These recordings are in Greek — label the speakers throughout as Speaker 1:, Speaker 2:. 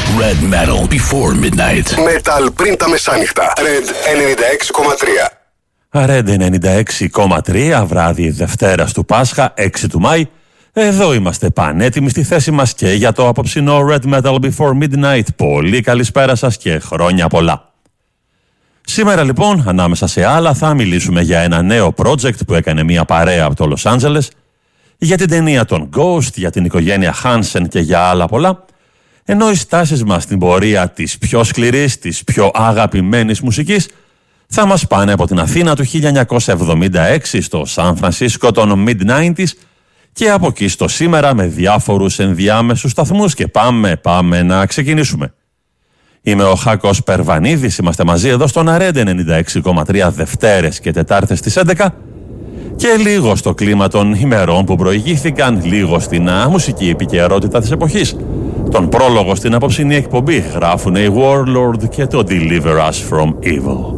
Speaker 1: Red metal before midnight.
Speaker 2: Metal πριν τα μεσάνυχτα. Red 96,3.
Speaker 3: Red 96,3, βράδυ Δευτέρας του Πάσχα, 6 του Μάη. Εδώ είμαστε πανέτοιμοι στη θέση μας και για το απόψινό Red Metal Before Midnight. Πολύ καλησπέρα σας και χρόνια πολλά. Σήμερα λοιπόν, ανάμεσα σε άλλα, θα μιλήσουμε για ένα νέο project που έκανε μια παρέα από το Λος Άντζελες, για την ταινία των Ghost, για την οικογένεια Hansen και για άλλα πολλά, ενώ οι στάσεις μας στην πορεία της πιο σκληρής, της πιο αγαπημένης μουσικής θα μας πάνε από την Αθήνα του 1976 στο Σαν Φρανσίσκο των mid-90s και από εκεί στο σήμερα με διάφορους ενδιάμεσους σταθμούς και πάμε να ξεκινήσουμε. Είμαι ο Χάκος Περβανίδης, είμαστε μαζί εδώ στον Red 96,3 Δευτέρες και Τετάρτες στις 11 και λίγο στο κλίμα των ημερών που προηγήθηκαν, λίγο στην μουσική επικαιρότητα της εποχής. Τον πρόλογο στην απόψινή εκπομπή γράφουν οι Warlord και το Deliver Us From Evil.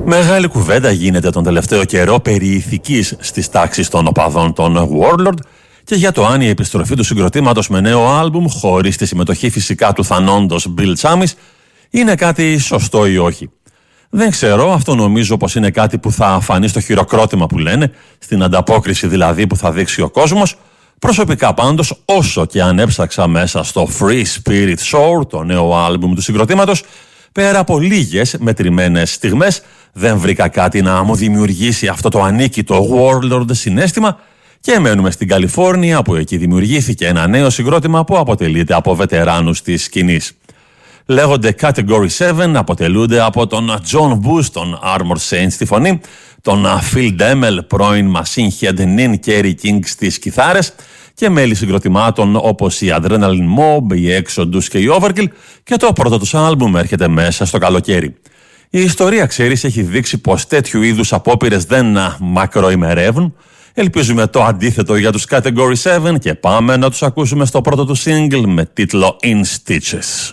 Speaker 3: Μεγάλη κουβέντα γίνεται τον τελευταίο καιρό περί ηθικής στις τάξεις των οπαδών των Warlord και για το αν η επιστροφή του συγκροτήματος με νέο άλμπουμ, χωρίς τη συμμετοχή φυσικά του θανόντος Bill Chammis, είναι κάτι σωστό ή όχι. Δεν ξέρω, αυτό νομίζω πως είναι κάτι που θα φανεί στο χειροκρότημα που λένε, στην ανταπόκριση δηλαδή που θα δείξει ο κόσμος. Προσωπικά πάντως, όσο και αν έψαξα μέσα στο Free Spirit Show, το νέο άλμπουμ του συγκροτήματος, πέρα από λίγες μετρημένες στιγμές, δεν βρήκα κάτι να μου δημιουργήσει αυτό το ανίκητο Warlord συναίσθημα και μένουμε στην Καλιφόρνια, που εκεί δημιουργήθηκε ένα νέο συγκρότημα που αποτελείται από βετεράνους της σκηνής. Λέγονται Category 7, αποτελούνται από τον John Bush, τον Armored Saint στη φωνή, τον Phil Demmel, πρώην Machine Head Nin Kerry King στις κιθάρες και μέλη συγκροτημάτων όπως η Adrenaline Mob, η Exodus και η Overkill, και το πρώτο τους άλμπουμ έρχεται μέσα στο καλοκαίρι. Η ιστορία, ξέρεις, έχει δείξει πως τέτοιου είδους απόπειρες δεν μακροημερεύουν. Ελπίζουμε το αντίθετο για τους Category 7 και πάμε να τους ακούσουμε στο πρώτο του single με τίτλο In Stitches.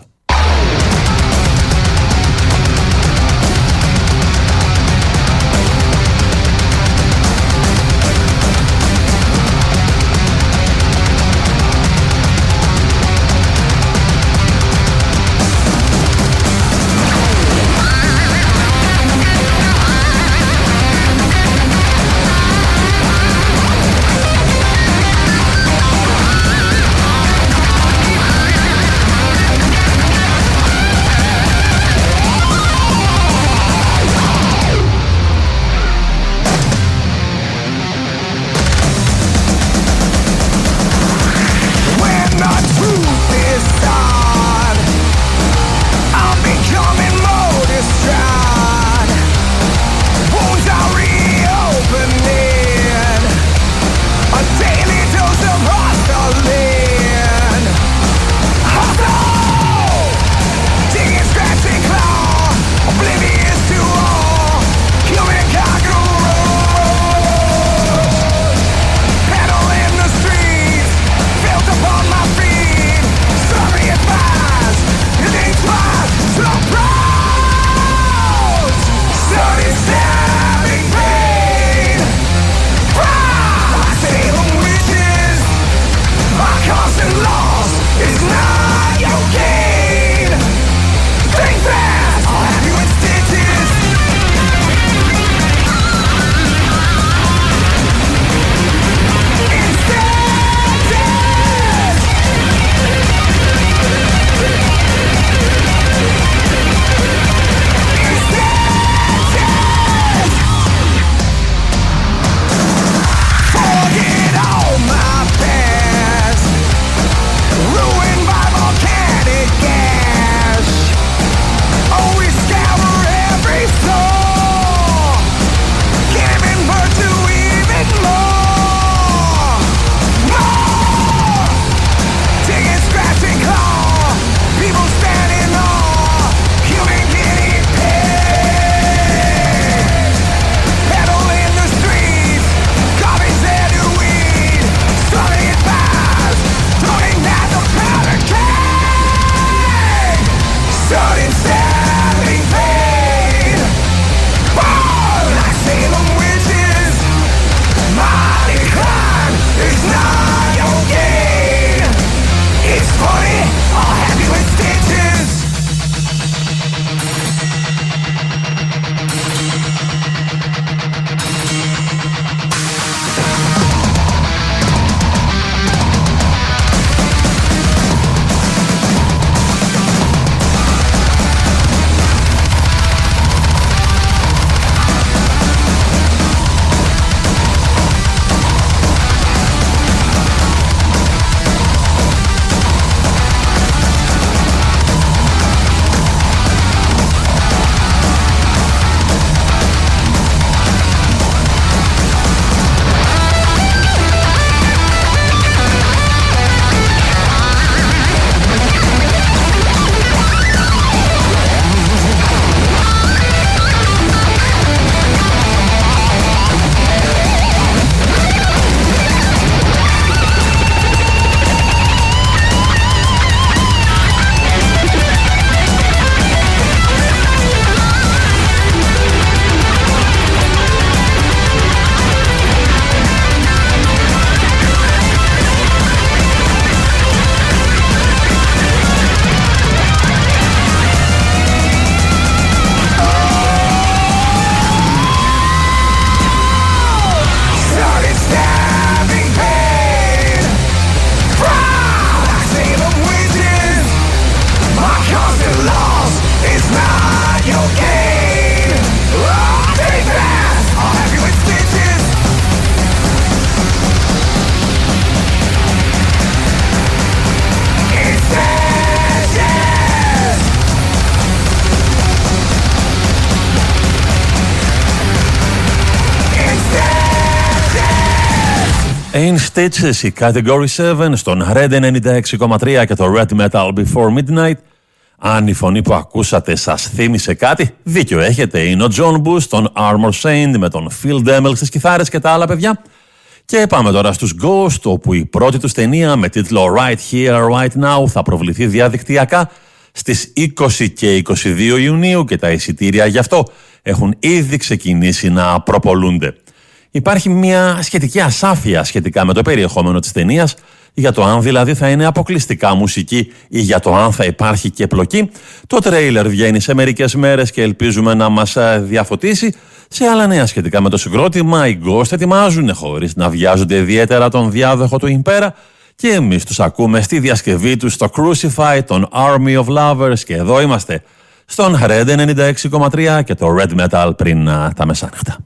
Speaker 3: In Stitches, η Category 7 στον Red 96,3 και το Red Metal Before Midnight. Αν η φωνή που ακούσατε σας θύμισε κάτι, δίκιο έχετε. Είναι ο John Bush, τον Armor Saint με τον Phil Demmel στις κιθάρες και τα άλλα παιδιά. Και πάμε τώρα στους Ghost, όπου η πρώτη τους ταινία με τίτλο Right Here, Right Now θα προβληθεί διαδικτυακά στις 20 και 22 Ιουνίου και τα εισιτήρια γι' αυτό έχουν ήδη ξεκινήσει να προπολούνται. Υπάρχει μια σχετική ασάφεια σχετικά με το περιεχόμενο της ταινίας, για το αν δηλαδή θα είναι αποκλειστικά μουσική ή για το αν θα υπάρχει και πλοκή. Το τρέιλερ βγαίνει σε μερικές μέρες και ελπίζουμε να μας διαφωτίσει. Σε άλλα νέα σχετικά με το συγκρότημα, οι Ghost ετοιμάζουν χωρίς να βιάζονται ιδιαίτερα τον διάδοχο του Impera και εμείς τους ακούμε στη διασκευή τους στο Crucify, τον Army of Lovers, και εδώ είμαστε στον Red 96,3 και το Red Metal πριν τα μεσάνυχτα.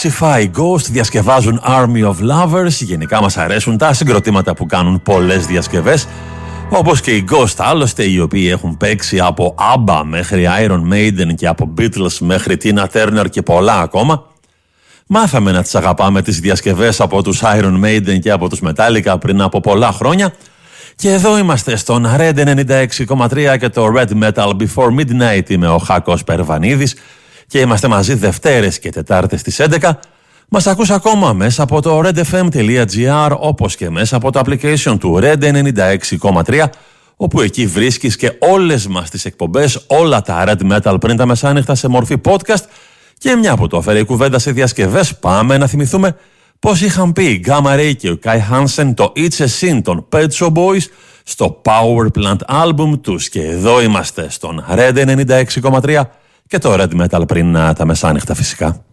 Speaker 3: Toxify Ghost διασκευάζουν Army of Lovers. Γενικά μας αρέσουν τα συγκροτήματα που κάνουν πολλές διασκευές, όπως και οι Ghost άλλωστε, οι οποίοι έχουν παίξει από ABBA μέχρι Iron Maiden και από Beatles μέχρι Tina Turner και πολλά ακόμα. Μάθαμε να τις αγαπάμε τις διασκευές από τους Iron Maiden και από τους Metallica πριν από πολλά χρόνια. Και εδώ είμαστε στον Red 96,3 και το Red Metal Before Midnight. Είμαι ο Χάκος Περβανίδης και είμαστε μαζί Δευτέρες και Τετάρτες στις 11. Μας ακούς ακόμα μέσα από το redfm.gr, όπως και μέσα από το application του Red 96,3, όπου εκεί βρίσκεις και όλες μας τις εκπομπές, όλα τα Red Metal πριν τα μεσάνυχτα σε μορφή podcast. Και μια που το έφερε η κουβέντα σε διασκευές, πάμε να θυμηθούμε πώς είχαν πει η Gamma Ray και ο Kai Hansen το It's a Sin των Pet Shop Boys στο Power Plant album τους. Και εδώ είμαστε στον Red 96,3 και το Red Metal πριν τα μεσάνυχτα φυσικά.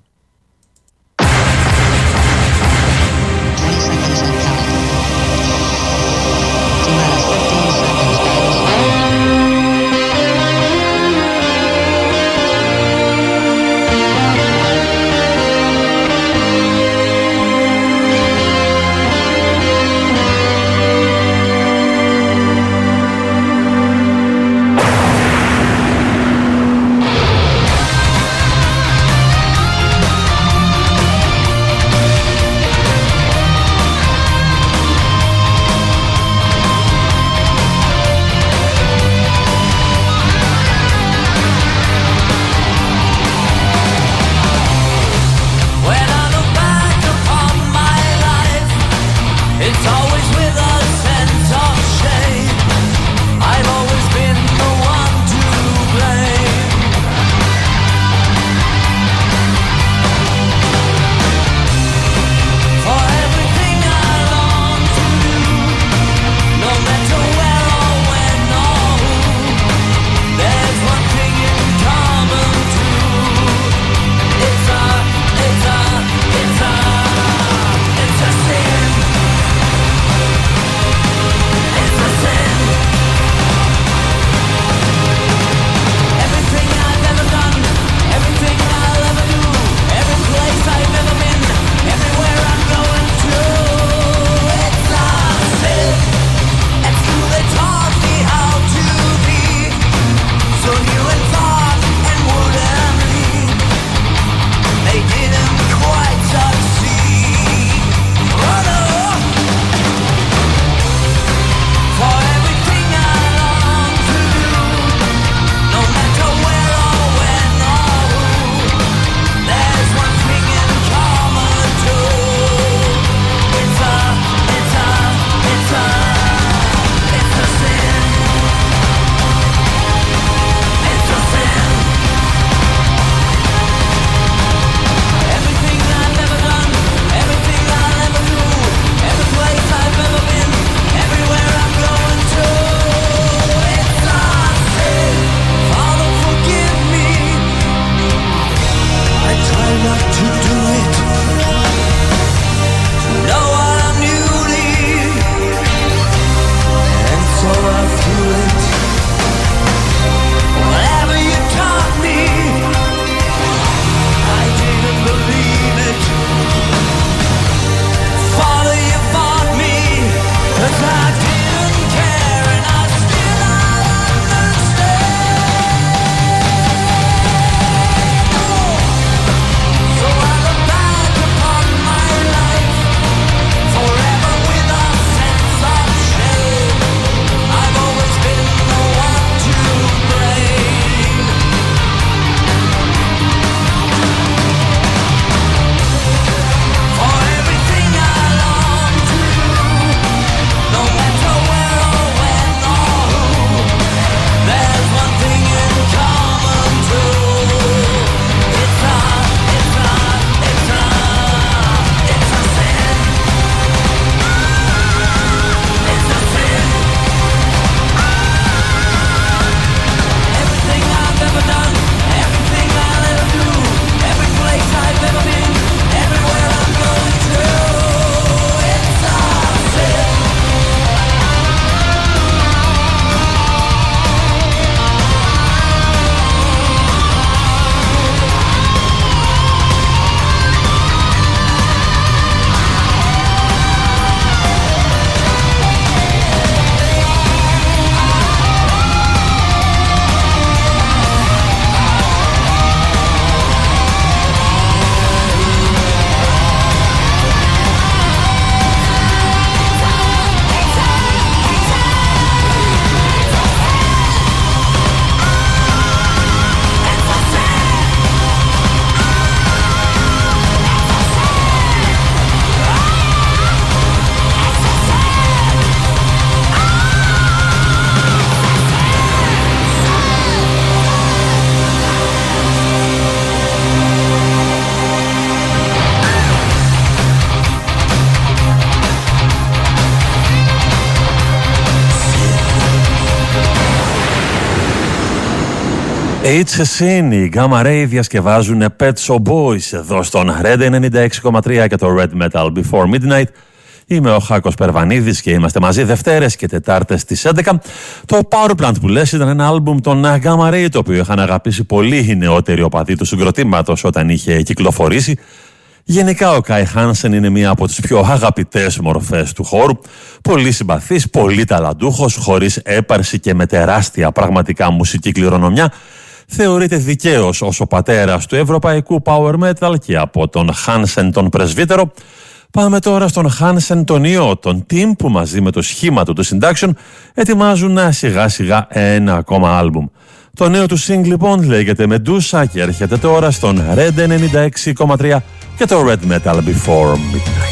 Speaker 3: HSN, οι Gamma Ray διασκευάζουν Pet Shop Boys εδώ στον Red 96,3 και το Red Metal Before Midnight. Είμαι ο Χάκος Περβανίδης και είμαστε μαζί Δευτέρες και Τετάρτες στις 11. Το Power Plant που λες ήταν ένα άλμπουμ των Gamma Ray, το οποίο είχαν αγαπήσει πολύ οι νεότεροι οπαδοί του συγκροτήματος όταν είχε κυκλοφορήσει. Γενικά ο Kai Hansen είναι μία από τις πιο αγαπητές μορφές του χώρου. Πολύ συμπαθής, πολύ ταλαντούχος, χωρίς έπαρση και με τεράστια πραγματικά μουσική κληρονομιά. Θεωρείται δικαίως ως ο πατέρας του ευρωπαϊκού power metal και από τον Hansen τον πρεσβύτερο. Πάμε τώρα στον Hansen τον ιό, τον team που μαζί με το σχήμα του Induction ετοιμάζουν σιγά σιγά ένα ακόμα άλμπουμ. Το νέο του single λοιπόν λέγεται Medusa και έρχεται τώρα στον Red 96,3 και το Red Metal Before Midnight.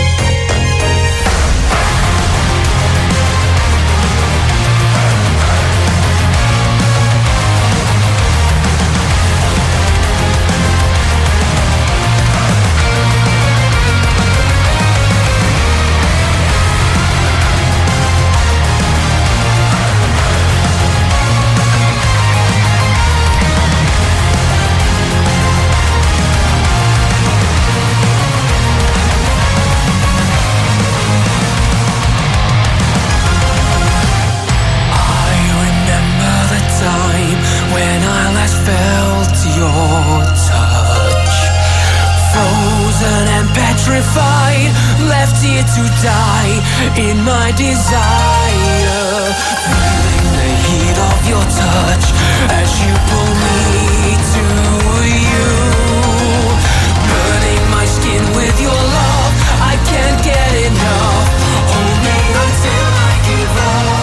Speaker 4: To die in my desire, feeling the heat of your touch as you pull me to you, burning my skin with your love. I can't get enough. Hold me until I give up.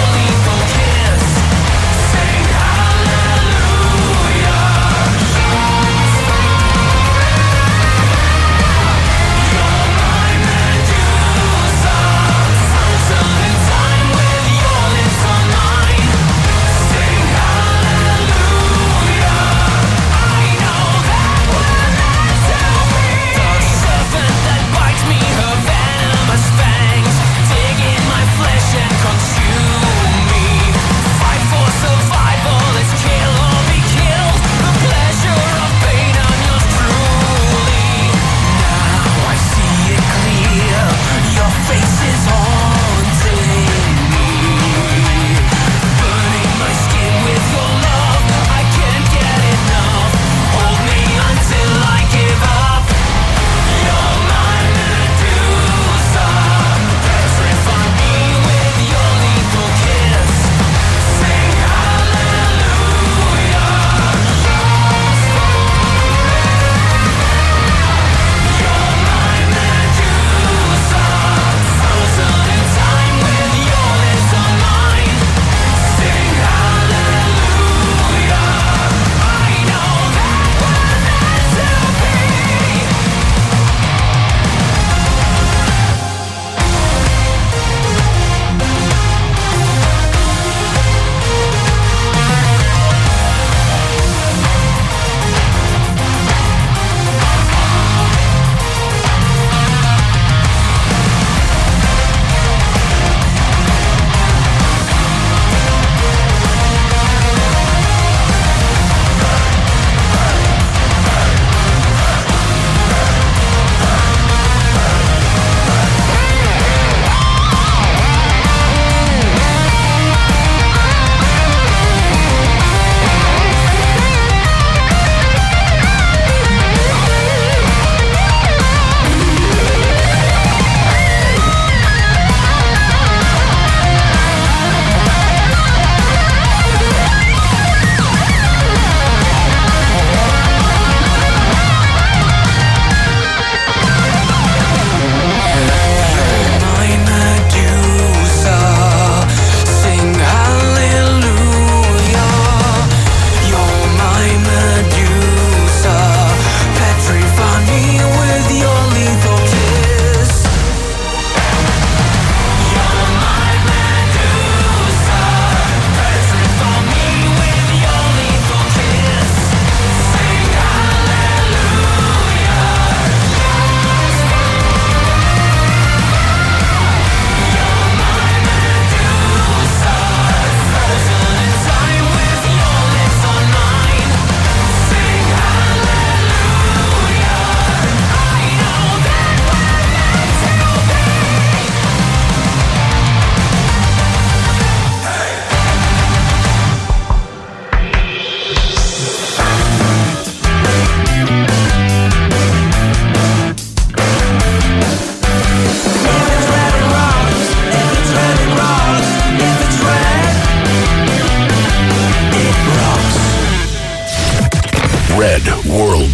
Speaker 5: Hallelujah.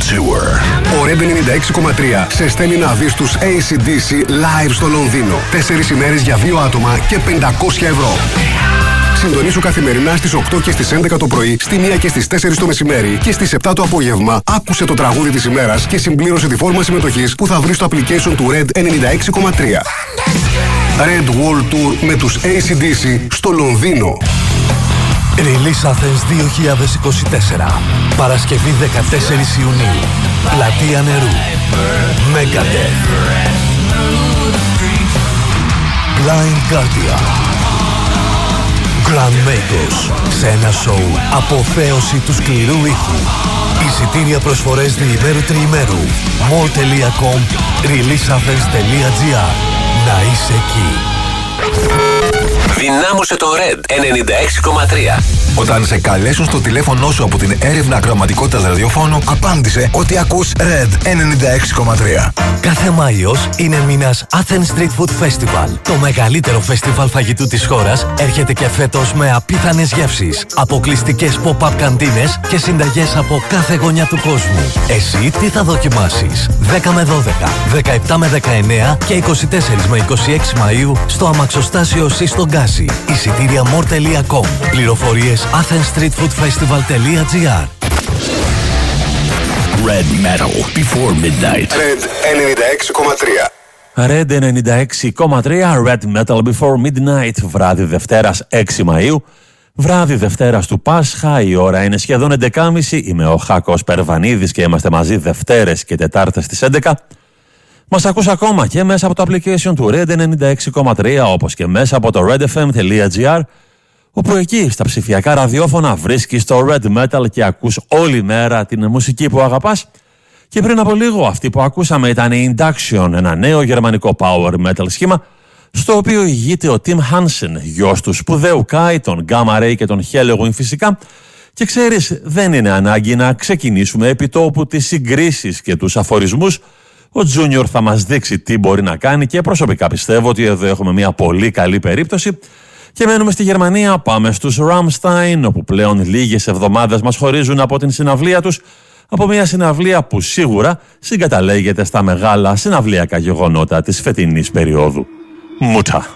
Speaker 2: Tour. Ο Red 96,3 σε στέλνει να δεις τους AC/DC live στο Λονδίνο. 4 ημέρες για 2 άτομα και 500 ευρώ. Συντονίσου καθημερινά στις 8 και στις 11 το πρωί, στη 1 και στις 4 το μεσημέρι και στις 7 το απόγευμα. Άκουσε το τραγούδι της ημέρας και συμπλήρωσε τη φόρμα συμμετοχής που θα βρεις στο application του Red 96,3. Red World Tour με τους AC/DC στο Λονδίνο.
Speaker 1: Release Athens 2024. Παρασκευή 14 Ιουνίου. Πλατεία Νερού. Megadeth. Blind Guardian. Grand Makers. Σε ένα σοου αποθέωση του σκληρού ήχου. Εισιτήρια προσφορές διημέρου τριημέρου. More.com. releaseathens.gr. Να είσαι εκεί.
Speaker 5: Δυνάμωσε το Red 96,3.
Speaker 6: Όταν σε καλέσουν στο τηλέφωνο σου από την έρευνα ακροαματικότητας ραδιοφώνου, απάντησε ότι ακούς Red 96,3.
Speaker 1: Κάθε Μάιος είναι μήνας Athens Street Food Festival. Το μεγαλύτερο φεστιβάλ φαγητού της χώρας έρχεται και φέτος με απίθανες γεύσεις, αποκλειστικές pop-up καντίνες και συνταγές από κάθε γωνιά του κόσμου. Εσύ τι θα δοκιμάσεις? 10 με 12, 17 με 19 και 24 με 26 Μαΐου στο αμαξοστάσιο στον Γκάζι. Εισιτήρια more.com. Πληροφορίες athenstreetfoodfestival.gr.
Speaker 2: Red Metal Before Midnight. Red 96,3.
Speaker 3: Red 96,3. Red Metal Before Midnight. Βράδυ Δευτέρας 6 Μαΐου. Βράδυ Δευτέρας του Πάσχα. Η ώρα είναι σχεδόν 11.30. Είμαι ο Χάκος Περβανίδης και είμαστε μαζί Δευτέρες και Τετάρτες στις 11. Μας ακούς ακόμα και μέσα από το application του Red 96,3, όπως και μέσα από το redfm.gr, όπου εκεί στα ψηφιακά ραδιόφωνα βρίσκεις το Red Metal και ακούς όλη μέρα την μουσική που αγαπάς. Και πριν από λίγο αυτή που ακούσαμε ήταν η Induction, ένα νέο γερμανικό power metal σχήμα, στο οποίο ηγείται ο Tim Hansen, γιος του σπουδαίου Kai, τον Gamma Ray και τον Helloween φυσικά. Και ξέρεις, δεν είναι ανάγκη να ξεκινήσουμε επί τόπου τις συγκρίσεις και τους αφορισμούς. Ο Junior θα μας δείξει τι μπορεί να κάνει και προσωπικά πιστεύω ότι εδώ έχουμε μια πολύ καλή περίπτωση. Και μένουμε στη Γερμανία, πάμε στους Rammstein, όπου πλέον λίγες εβδομάδες μας χωρίζουν από την συναυλία τους, από μια συναυλία που σίγουρα συγκαταλέγεται στα μεγάλα συναυλιακά γεγονότα της φετινής περίοδου. Μούτα.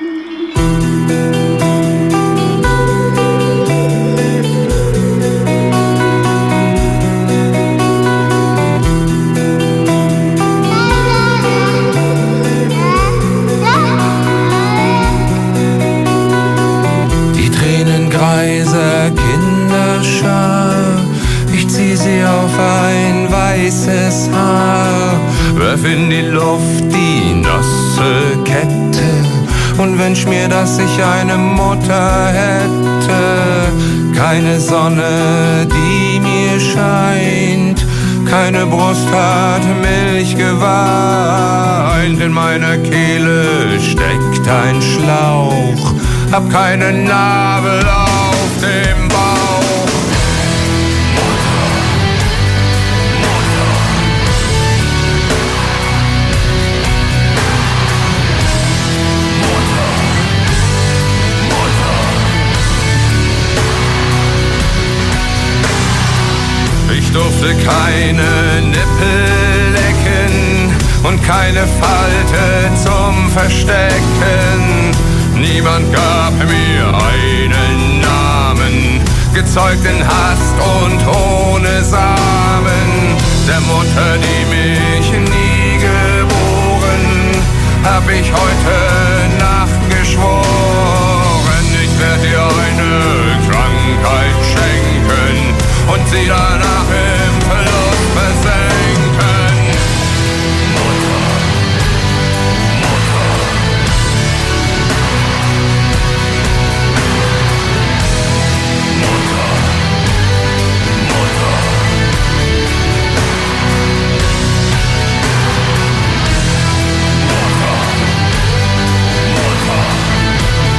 Speaker 7: Werf in die Luft die nasse Kette und wünsch mir, dass ich eine Mutter hätte. Keine Sonne, die mir scheint, keine Brust hat Milch geweint. In meiner Kehle steckt ein Schlauch, hab keinen Nabel auf dem Bauch. Ich durfte keine Nippel lecken und keine Falte zum Verstecken. Niemand gab mir einen Namen, gezeugt in Hast und ohne Samen. Der Mutter, die mich nie geboren, hab ich heute Nacht geschworen. Ich werd dir eine Krankheit schenken und sie danach im Verlust versenken. Mutter, Mutter. Mutter, Mutter. Mutter, Mutter.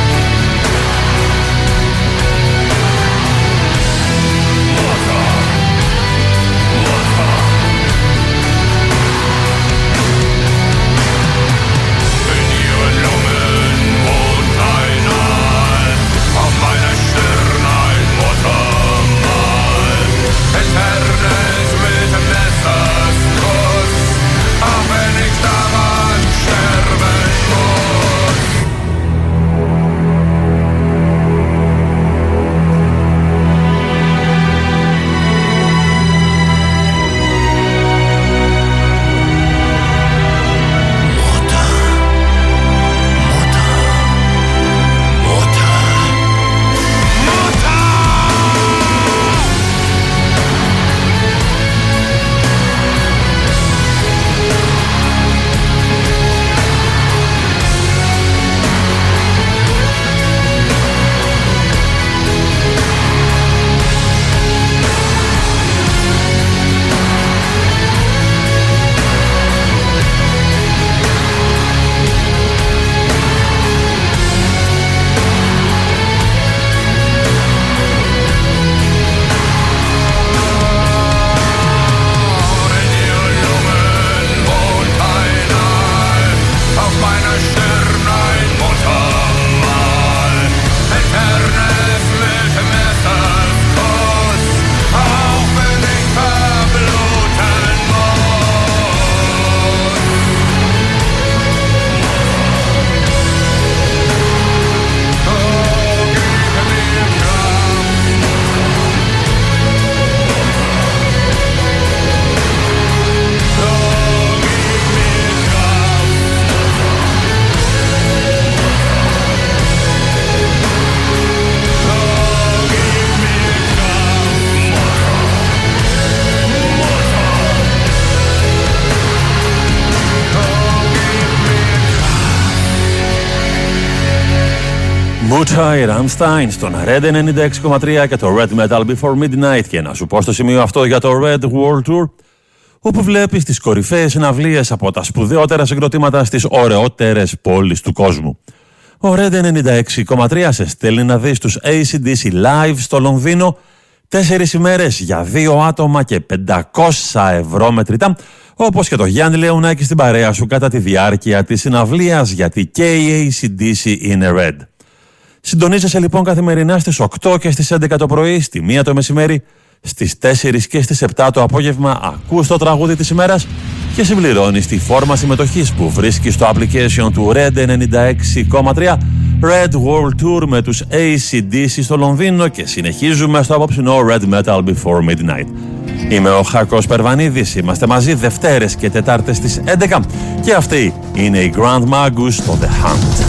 Speaker 3: Mutai Rammstein στον Red 96,3 και το Red Metal Before Midnight. Και να σου πω στο σημείο αυτό για το Red World Tour, όπου βλέπεις τις κορυφαίες συναυλίες από τα σπουδαιότερα συγκροτήματα στις ωραιότερες πόλεις του κόσμου. Ο Red 96,3 σε στέλνει να δεις τους AC/DC live στο Λονδίνο 4 ημέρες για 2 άτομα και 500 ευρώ μετρητά, όπως και το Γιάννη Λεωνάκη στην παρέα σου κατά τη διάρκεια της συναυλίας, γιατί και η AC/DC είναι Red. Συντονίζεσαι λοιπόν καθημερινά στις 8 και στις 11 το πρωί, στη 1 το μεσημέρι, στις 4 και στις 7 το απόγευμα ακούς το τραγούδι της ημέρας και συμπληρώνεις τη φόρμα συμμετοχής που βρίσκεις στο application του Red 96,3 Red World Tour με τους AC/DC στο Λονδίνο και συνεχίζουμε στο απόψινό Red Metal Before Midnight. Είμαι ο Χάκος Περβανίδης, είμαστε μαζί Δευτέρες και Τετάρτες στις 11 και αυτή είναι η Grand Magus στο The Hunt.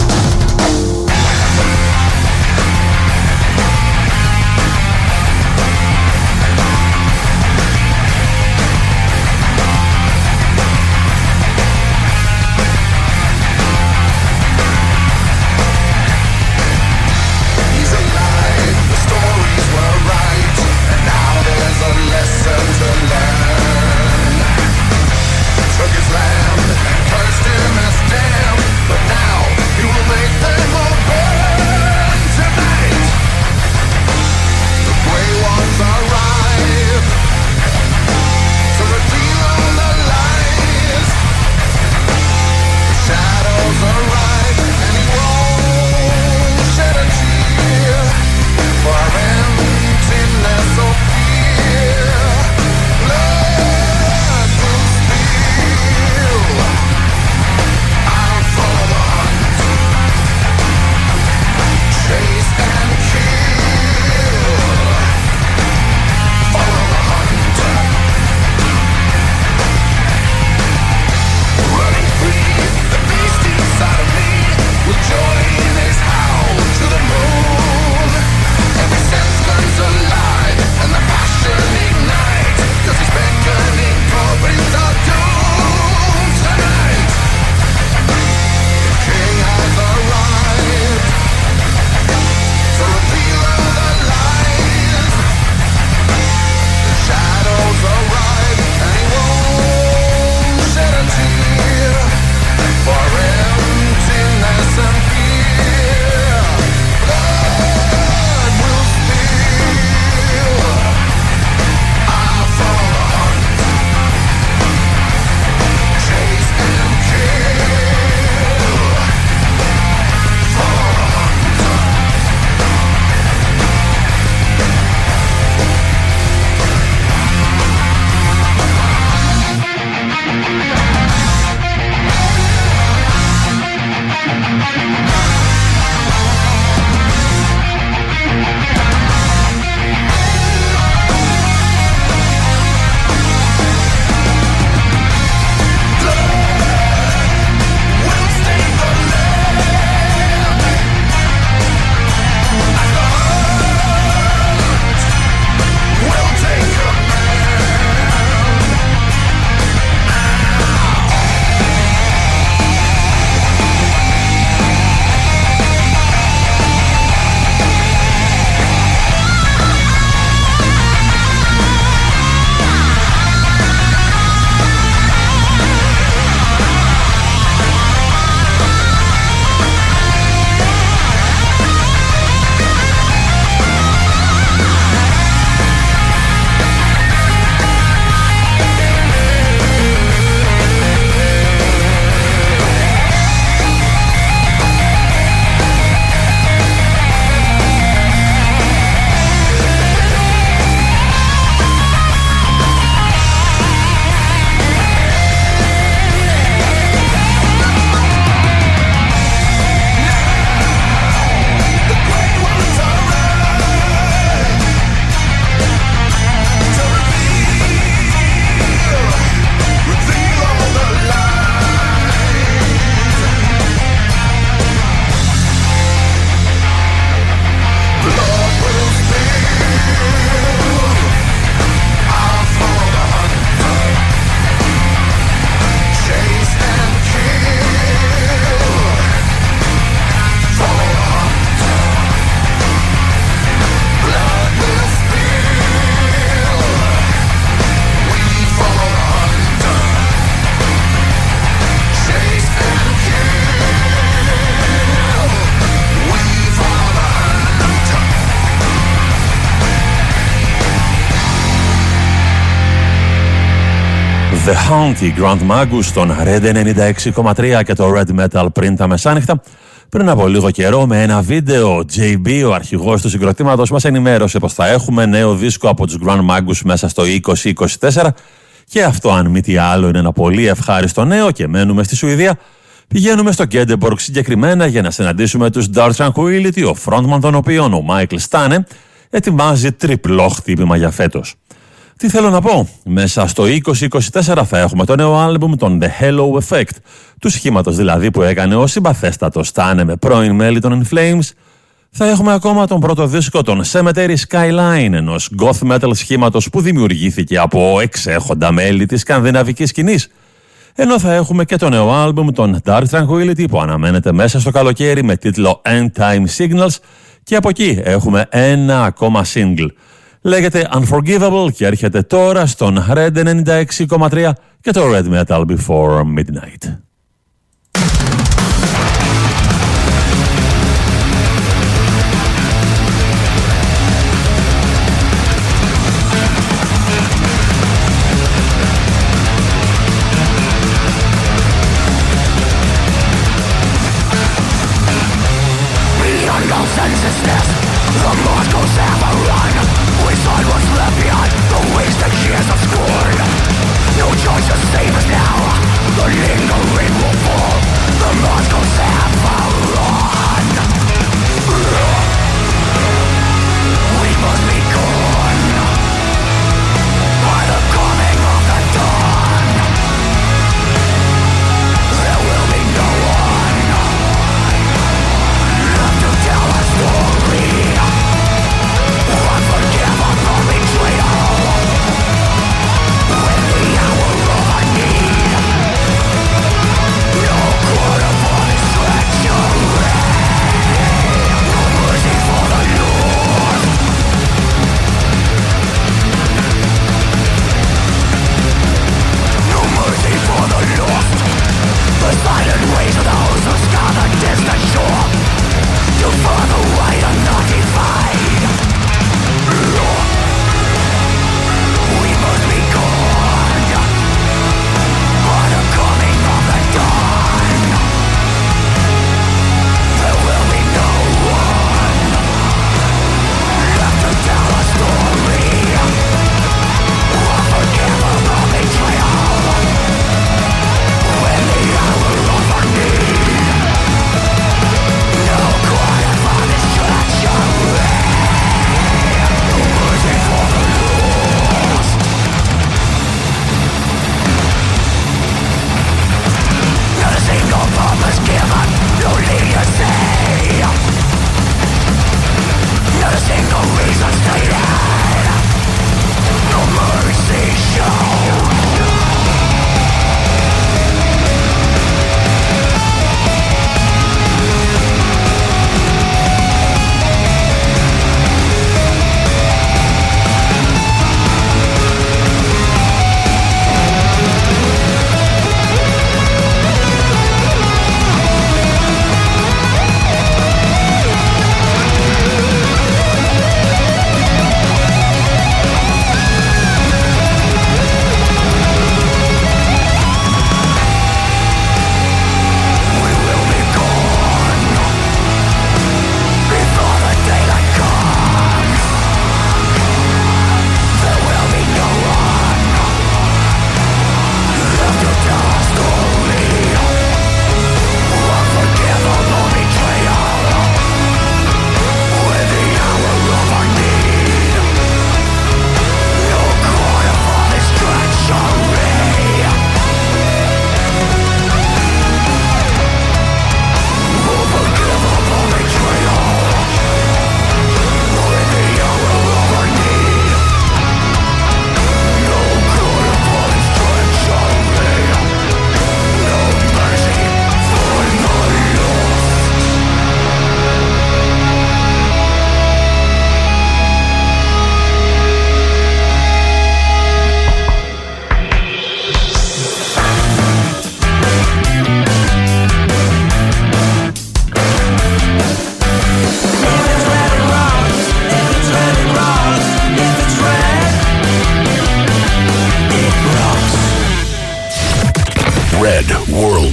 Speaker 8: Took his land, cursed him as damned, but now he will
Speaker 3: The Hunt, η Grand Magus στον Red 96,3 και το Red Metal πριν τα μεσάνυχτα. Πριν από λίγο καιρό με ένα βίντεο, JB, ο αρχηγός του συγκροτήματος, μας ενημέρωσε πως θα έχουμε νέο δίσκο από τους Grand Magus μέσα στο 2024 και αυτό αν μη τι άλλο είναι ένα πολύ ευχάριστο νέο και μένουμε στη Σουηδία. Πηγαίνουμε στο Γκέντεμποργκ συγκεκριμένα για να συναντήσουμε τους Dark Tranquillity, ο frontman των οποίων, ο Μάικλ Στάνε, ετοιμάζει τριπλό χτύπημα για φέτος. Τι θέλω να πω, μέσα στο 2024 θα έχουμε το νέο άλμπουμ των The Hello Effect, του σχήματος δηλαδή που έκανε ο συμπαθέστατος Στάνε με πρώην μέλη των In Flames. Θα έχουμε ακόμα τον πρώτο δίσκο των Cemetery Skyline, ενός goth metal σχήματος που δημιουργήθηκε από εξέχοντα μέλη της σκανδιναβικής σκηνής. Ενώ θα έχουμε και το νέο άλμπουμ των Dark Tranquillity που αναμένεται μέσα στο καλοκαίρι με τίτλο End Time Signals και από εκεί έχουμε ένα ακόμα single. Λέγεται Unforgivable και έρχεται τώρα στον Red 96,3 και το Red Metal Before Midnight.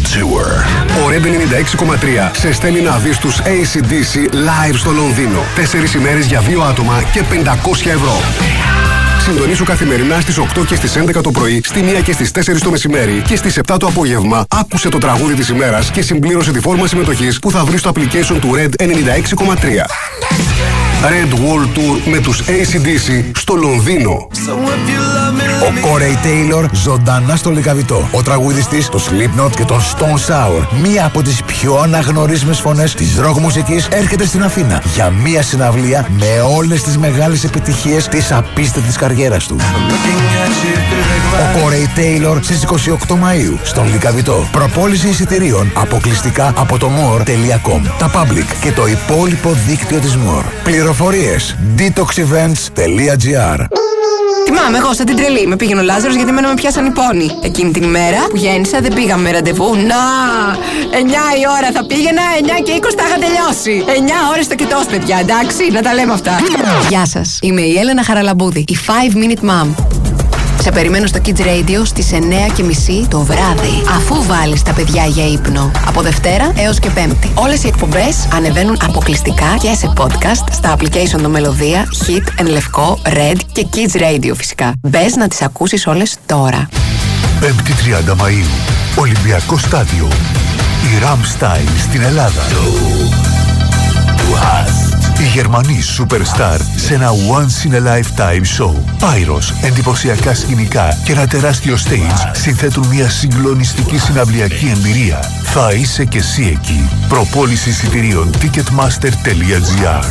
Speaker 6: Tour.
Speaker 2: Ο Red 96,3 σε στέλνει να δεις τους AC/DC live στο Λονδίνο. 4 ημέρες για 2 άτομα και 500 ευρώ. Συντονίσου καθημερινά στις 8 και στις 11 το πρωί, στη 1 και στις 4 το μεσημέρι και στις 7 το απόγευμα. Άκουσε το τραγούδι της ημέρας και συμπλήρωσε τη φόρμα συμμετοχής που θα βρεις στο application του Red 96,3. Red World Tour με τους AC/DC στο Λονδίνο.
Speaker 6: Ο Corey Taylor ζωντανά στο Λυκαβητό. Ο τραγουδιστής, το Slipknot και τον Stone Sour, μία από τις πιο αναγνωρίσιμες φωνές της ροκ μουσικής, έρχεται στην Αθήνα για μία συναυλία με όλες τις μεγάλες επιτυχίες της απίστευτης καριέρας του. Ο Corey Taylor στις 28 Μαΐου στον Λυκαβητό. Προπόληση εισιτηρίων αποκλειστικά από το more.com, τα public και το υπόλοιπο δίκτυο της More. Πληροφορίες detoxevents.gr.
Speaker 8: Θυμάμαι, εγώ σαν την τρελή. Με πήγαινε ο Λάζαρος γιατί εμένα με πιάσαν οι πόνοι. Εκείνη την ημέρα που γέννησα δεν πήγαμε με ραντεβού. Να! 9 η ώρα θα πήγαινα, 9 και 20 θα είχα τελειώσει. 9 ώρες το κοιτός, παιδιά, εντάξει, να τα λέμε αυτά. Γεια σας. Είμαι η Έλενα Χαραλαμπούδη, η 5-Minute Mom. Σε περιμένω στο Kids Radio στις 9:30 το βράδυ, αφού βάλεις τα παιδιά για ύπνο. Από Δευτέρα έως και Πέμπτη. Όλες οι εκπομπές ανεβαίνουν αποκλειστικά και σε podcast στα application το Μελωδία, Hit, Ενλευκό, Red και Kids Radio φυσικά. Μπες να τις ακούσεις όλες τώρα.
Speaker 9: 5η 30 Μαΐου, Ολυμπιακό Στάδιο. Η Rammstein στην Ελλάδα. Οι Γερμανοί Superstar σε ένα once in a lifetime show. Πάυρος, εντυπωσιακά σκηνικά και ένα τεράστιο stage συνθέτουν μια συγκλονιστική συναυλιακή εμπειρία. Θα είσαι και εσύ εκεί. Προπόληση εισιτηρίων ticketmaster.gr.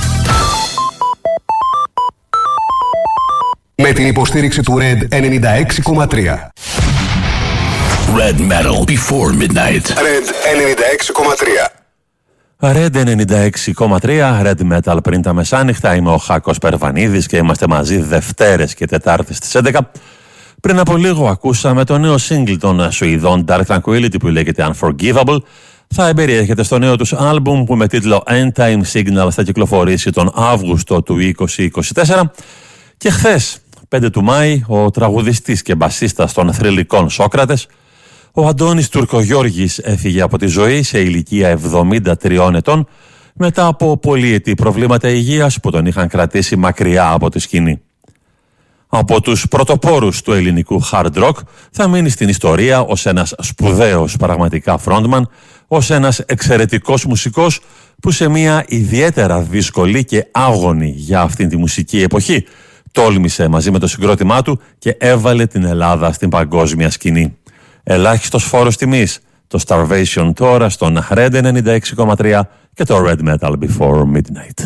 Speaker 2: Με την υποστήριξη του Red 96,3.
Speaker 6: Red Metal before midnight.
Speaker 2: Red 96,3.
Speaker 3: Red 96,3, Red Metal πριν τα μεσάνυχτα. Είμαι ο Χάκος Περβανίδης και είμαστε μαζί Δευτέρες και Τετάρτες στις 11. Πριν από λίγο ακούσαμε το νέο single των Σουηδών Dark Tranquillity που λέγεται Unforgivable. Θα εμπεριέχεται στο νέο τους άλμπουμ που με τίτλο End Time Signal θα κυκλοφορήσει τον Αύγουστο του 2024. Και χθες, 5 του Μάη, ο τραγουδιστής και μπασίστας των θρυλικών Σόκρατες, ο Αντώνης Τουρκογιώργης, έφυγε από τη ζωή σε ηλικία 73 ετών μετά από πολυετή προβλήματα υγείας που τον είχαν κρατήσει μακριά από τη σκηνή. Από τους πρωτοπόρους του ελληνικού hard rock θα μείνει στην ιστορία ως ένας σπουδαίος πραγματικά frontman, ως ένας εξαιρετικός μουσικός που σε μια ιδιαίτερα δύσκολη και άγωνη για αυτήν τη μουσική εποχή τόλμησε μαζί με το συγκρότημά του και έβαλε την Ελλάδα στην παγκόσμια σκηνή. Ελάχιστος φόρος τιμής, το Starvation τώρα στον Red 96,3 και το Red Metal Before Midnight.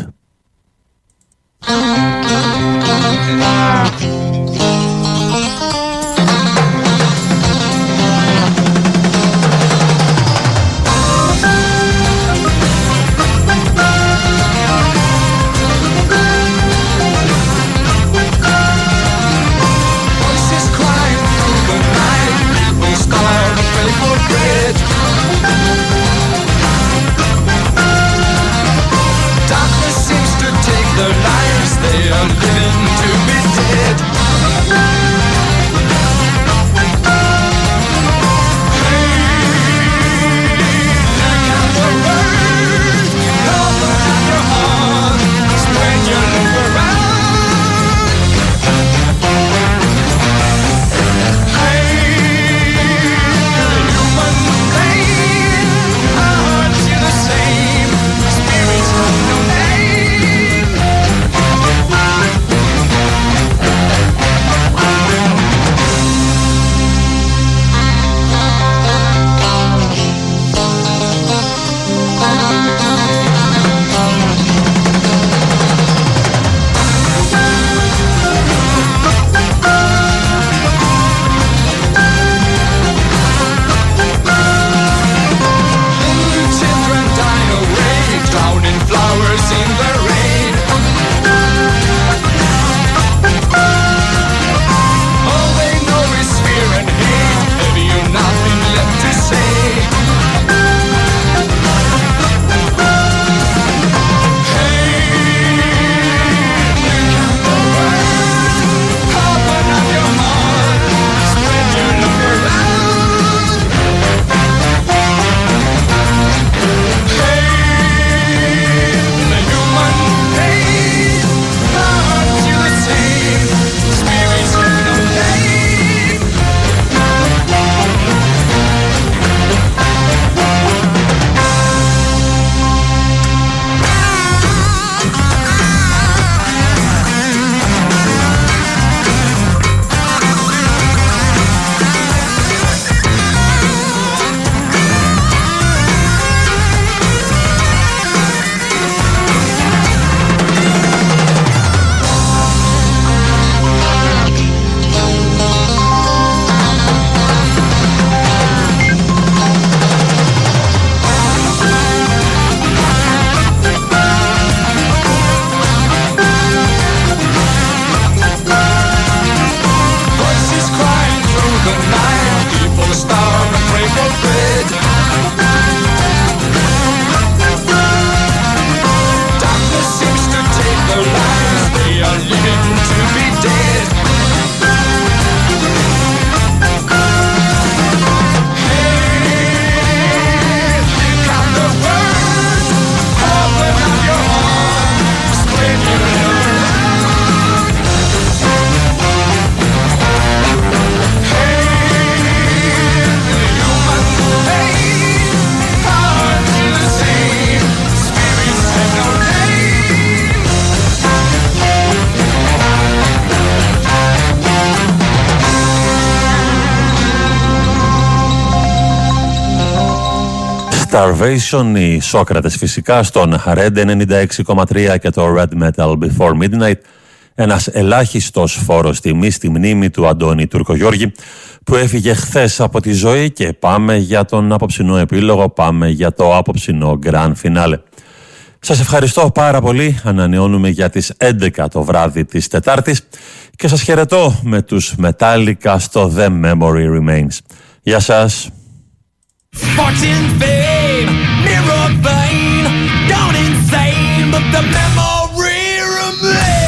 Speaker 3: Starvation, οι Σόκρατες φυσικά στον Red 96,3 και το Red Metal Before Midnight. Ένας ελάχιστος φόρος τιμής στη μνήμη του Αντώνη Τουρκογιώργη που έφυγε χθες από τη ζωή, και πάμε για τον απόψινό επίλογο, πάμε για το απόψινό Grand Finale. Σας ευχαριστώ πάρα πολύ. Ανανεώνουμε για τις 11 το βράδυ της Τετάρτης και σας χαιρετώ με τους Metallica στο The Memory Remains. Γεια σας.
Speaker 4: Fortune, fame, mirror vein, gone insane, but the memory remains.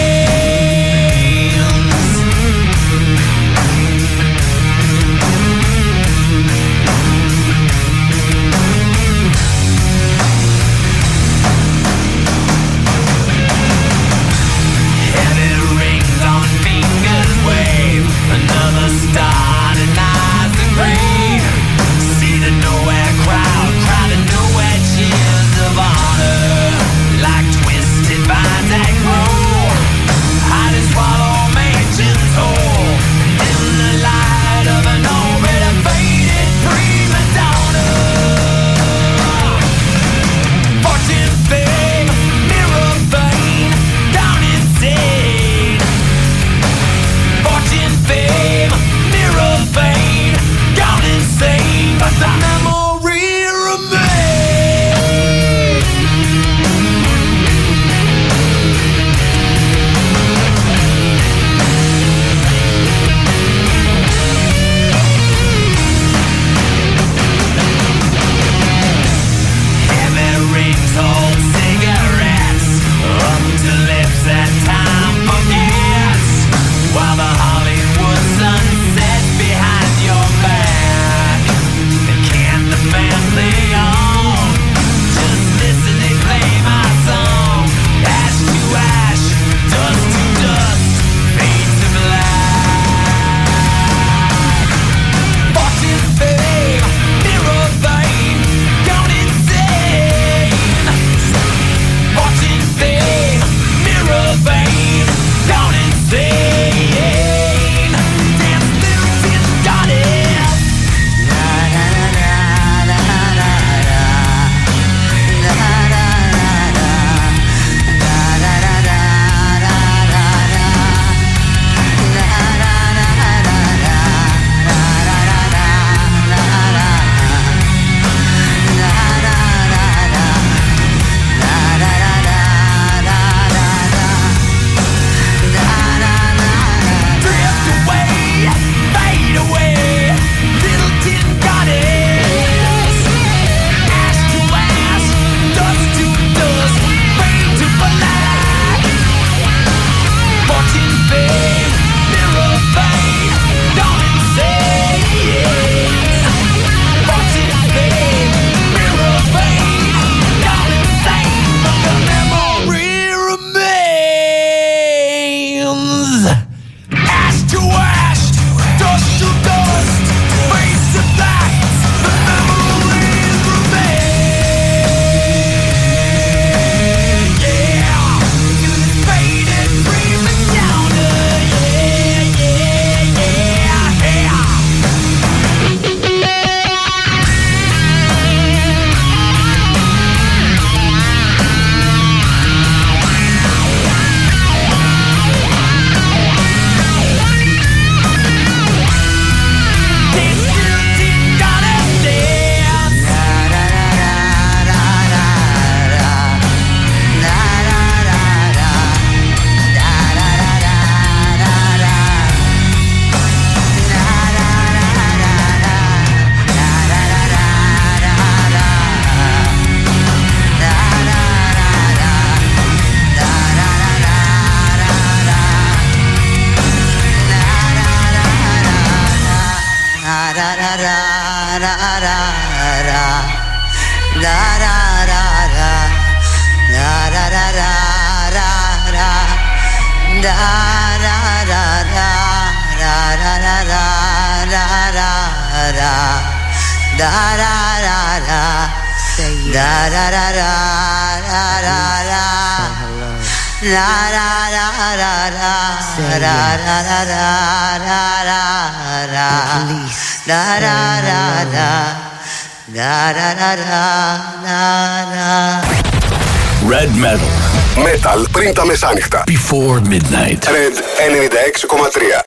Speaker 4: Heavy rings on fingers wave, another star denies the grave. See the nowhere crowd, crowded nowhere cheers of honor, like twisted vines that grow, hide and swallow mansions whole, in the light of an already faded prima donna. Fortune, fame, mirror vein, down insane. Fortune, fame, mirror vein, gone insane, but the memory remains. Heavy rings hold cigarettes up to lips that time forgets, while the Hollywood sun sets behind your back. And can't the family on just listen, they play my song. Ash to ash, dust to dust, fade to black. Fortune, fame, mirror vein, gone insane. Fortune, fame, mirror vein, gone insane. Damn little tin goddess. Drift away, fade away, little tin goddess. Ash to ash, dust to dust, fade to black. Fortune, fame, mirror vein, gone insane. Fortune, fame, mirror vein, gone insane, but the memory remains. Ash to ash, dust to dust, fade to black. The memories remain. Yeah, to this faded prima donna. Yeah, yeah, yeah, yeah. This little tin goddess dance.
Speaker 5: Red Metal.
Speaker 2: Metal πριν τα μεσάνυχτα.
Speaker 5: Before midnight.
Speaker 2: Red 96,3.